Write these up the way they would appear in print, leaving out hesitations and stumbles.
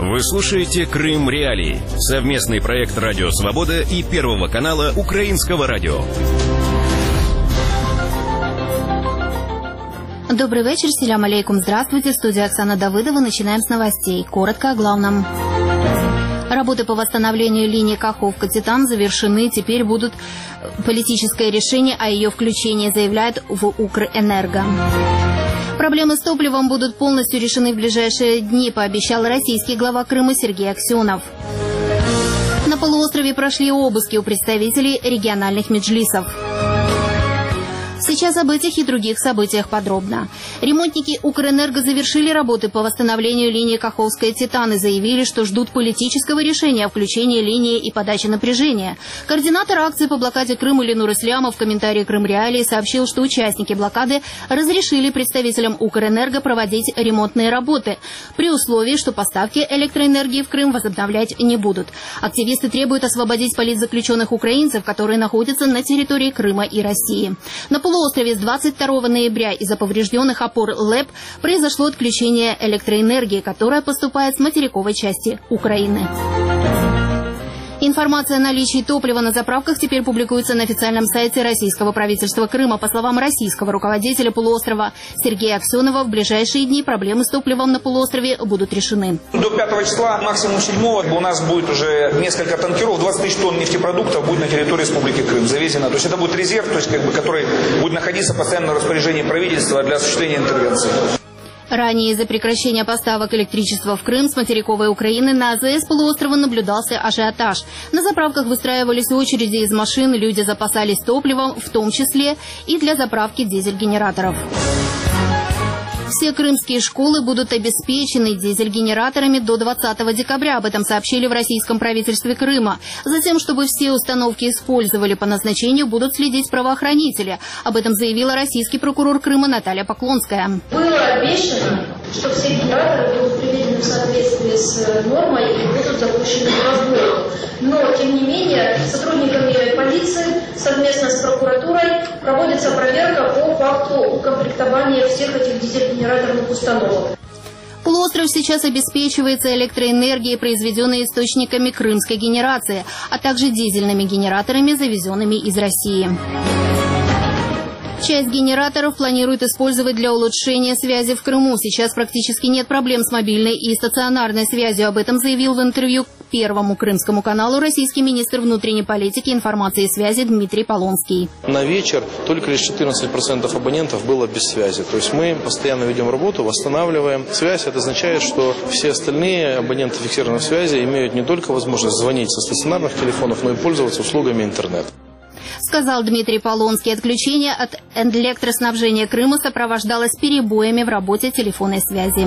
Вы слушаете «Крым Реалии» — совместный проект «Радио Свобода» и Первого канала Украинского радио. Добрый вечер, селям алейкум, здравствуйте. Студия Оксана Давыдова. Начинаем с новостей. Коротко о главном. Работы по восстановлению линии Каховка-Титан завершены. Теперь будут политическое решение о ее включении, заявляет в Укрэнерго. Проблемы с топливом будут полностью решены в ближайшие дни, пообещал российский глава Крыма Сергей Аксенов. На полуострове прошли обыски у представителей региональных меджлисов. Сейчас об этих и других событиях подробно. Ремонтники Укрэнерго завершили работы по восстановлению линии Каховская-Титан и заявили, что ждут политического решения о включении линии и подаче напряжения. Координатор акции по блокаде Крыма Ленур Ислямов в комментарии «Крым Реалии» сообщил, что участники блокады разрешили представителям Укрэнерго проводить ремонтные работы, при условии, что поставки электроэнергии в Крым возобновлять не будут. Активисты требуют освободить политзаключенных украинцев, которые находятся на территории Крыма и России. На полуострове с 22 ноября из-за поврежденных опор ЛЭП произошло отключение электроэнергии, которая поступает с материковой части Украины. Информация о наличии топлива на заправках теперь публикуется на официальном сайте российского правительства Крыма. По словам российского руководителя полуострова Сергея Аксенова, в ближайшие дни проблемы с топливом на полуострове будут решены. До 5 числа, максимум 7 у нас будет уже несколько танкеров, 20 тысяч тонн нефтепродуктов будет на территории Республики Крым завезено. То есть это будет резерв, то есть, который будет находиться постоянно в распоряжении правительства для осуществления интервенции. Ранее из-за прекращения поставок электричества в Крым с материковой Украины на АЗС полуострова наблюдался ажиотаж. На заправках выстраивались очереди из машин, люди запасались топливом, в том числе и для заправки дизель-генераторов. Все крымские школы будут обеспечены дизель-генераторами до 20 декабря. Об этом сообщили в российском правительстве Крыма. Затем, чтобы все установки использовали по назначению, будут следить правоохранители. Об этом заявила российский прокурор Крыма Наталья Поклонская. Было обещано, что все генераторы будут приведены в соответствии с нормой и будут запущены в работу. Но, тем не менее, сотрудниками полиции совместно с прокуратурой проводится проверка по факту укомплектования всех этих дизель-генераторных установок. Полуостров сейчас обеспечивается электроэнергией, произведенной источниками крымской генерации, а также дизельными генераторами, завезенными из России. Часть генераторов планируют использовать для улучшения связи в Крыму. Сейчас практически нет проблем с мобильной и стационарной связью. Об этом заявил в интервью Первому крымскому каналу российский министр внутренней политики, информации и связи Дмитрий Полонский. На вечер только лишь 14% абонентов было без связи. То есть мы постоянно ведем работу, восстанавливаем связь. Это означает, что все остальные абоненты фиксированной связи имеют не только возможность звонить со стационарных телефонов, но и пользоваться услугами интернет. Сказал Дмитрий Полонский. Отключение от электроснабжения Крыма сопровождалось перебоями в работе телефонной связи.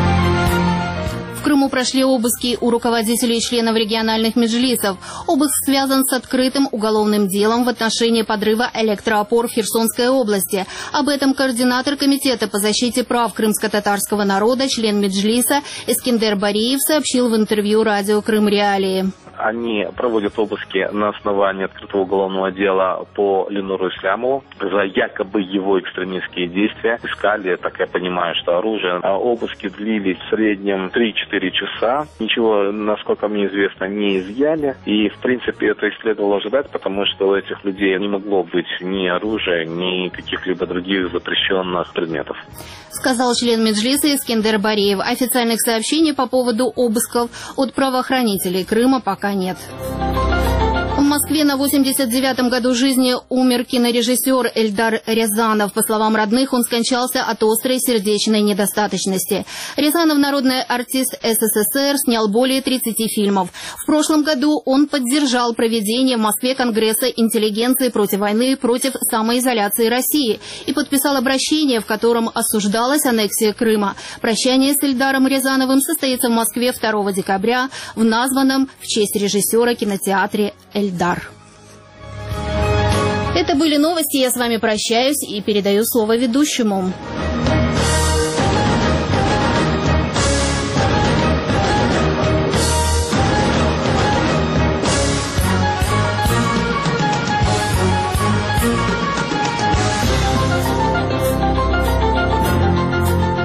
В Крыму прошли обыски у руководителей и членов региональных меджлисов. Обыск связан с открытым уголовным делом в отношении подрыва электроопор в Херсонской области. Об этом координатор Комитета по защите прав крымско-татарского народа, член меджлиса Эскиндер Бариев сообщил в интервью радио «Крым Реалии». Они проводят обыски на основании открытого уголовного дела по Ленуру Ислямову за якобы его экстремистские действия. Искали, так я понимаю, что оружие. Обыски длились в среднем 3-4 часа. Ничего, насколько мне известно, не изъяли. И, в принципе, это и следовало ожидать, потому что у этих людей не могло быть ни оружия, ни каких-либо других запрещенных предметов. Сказал член меджлиса Эскиндер Бариев. Официальных сообщений по поводу обысков от правоохранителей Крыма пока нет. В Москве на 89-м году жизни умер кинорежиссер Эльдар Рязанов. По словам родных, он скончался от острой сердечной недостаточности. Рязанов – народный артист СССР, снял более 30 фильмов. В прошлом году он поддержал проведение в Москве Конгресса интеллигенции против войны и против самоизоляции России и подписал обращение, в котором осуждалась аннексия Крыма. Прощание с Эльдаром Рязановым состоится в Москве 2 декабря в названном в честь режиссера кинотеатре «Эльдар». Это были новости. Я с вами прощаюсь и передаю слово ведущему.